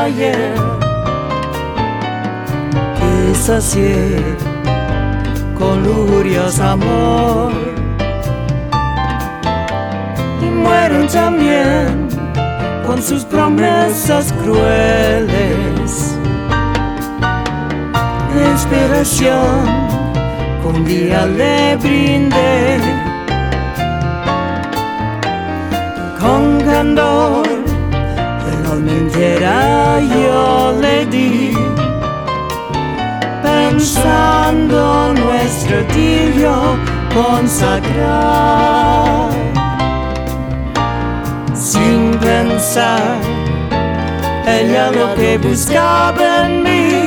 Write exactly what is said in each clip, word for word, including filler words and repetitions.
ayer, que sacié con lujurios amor, y mueren también con sus promesas crueles. La inspiración que un día le brindé, con candor el alma entera yo le di, pensando nuestro idilio consagrar, sin pensar ella lo que buscaba en mí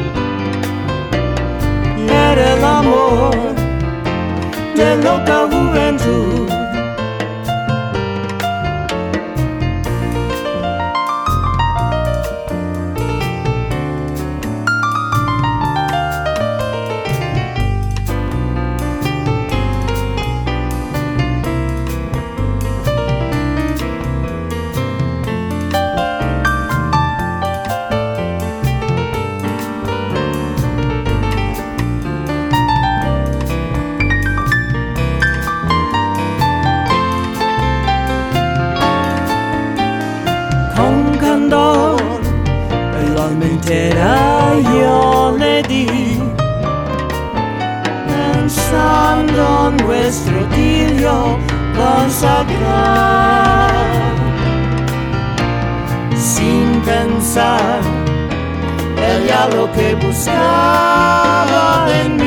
era el amor de loca juventud. Con candor el alma entera yo le di, pensando nuestro idilio consagrar, sin pensar ella lo que buscaba en mí